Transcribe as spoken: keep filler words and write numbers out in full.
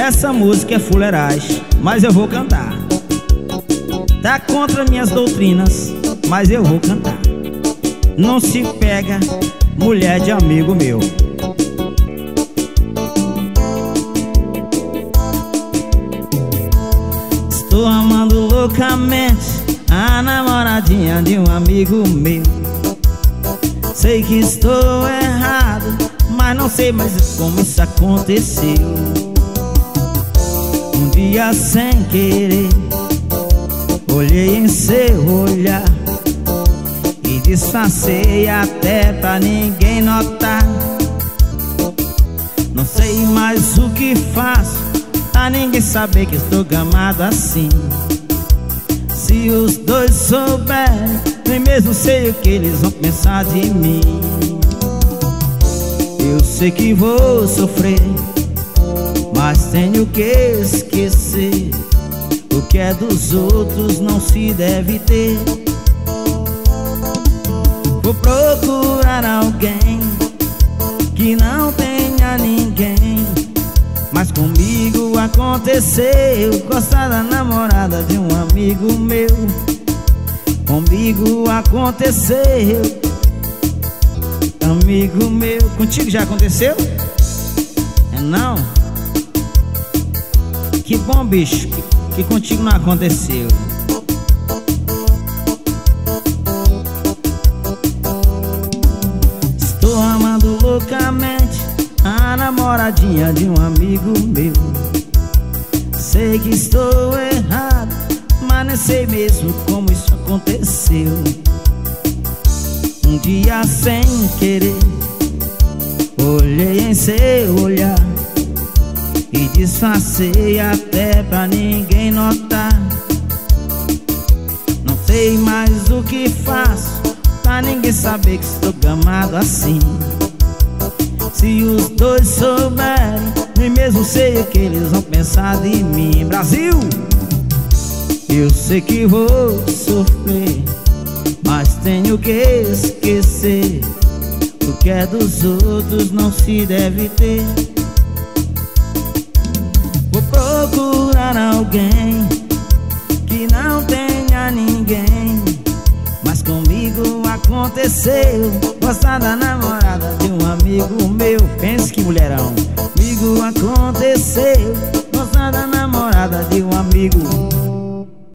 Essa música é fuleiragem, mas eu vou cantar. Tá contra minhas doutrinas, mas eu vou cantar. Não se pega mulher de amigo meu. Estou amando loucamente a namoradinha de um amigo meu. Sei que estou errado, mas não sei mais como isso aconteceu. Um dia sem querer olhei em seu olhar e disfarcei até pra ninguém notar. Não sei mais o que faço pra ninguém saber que estou gamado assim. Se os dois souberem, nem mesmo sei o que eles vão pensar de mim. Eu sei que vou sofrer, mas tenho que esquecer. O que é dos outros não se deve ter. Vou procurar alguém que não tenha ninguém, mas comigo aconteceu. Gostar da namorada de um amigo meu. Comigo aconteceu, amigo meu. Contigo já aconteceu? É não? Que bom, bicho, que, que contigo não aconteceu. Estou amando loucamente a namoradinha de um amigo meu. Sei que estou errado, mas nem sei mesmo como isso aconteceu. Um dia sem querer olhei em seu olhar e disfarcei até pra ninguém notar. Não sei mais o que faço pra ninguém saber que estou gamado assim. Se os dois souberem, nem mesmo sei o que eles vão pensar de mim. Brasil! Eu sei que vou sofrer, mas tenho que esquecer. O que é dos outros não se deve ter. Vou procurar alguém que não tenha ninguém, mas comigo aconteceu. Gostar da namorada de um amigo meu. Pense que mulherão. Comigo aconteceu. Gostar da namorada de um amigo.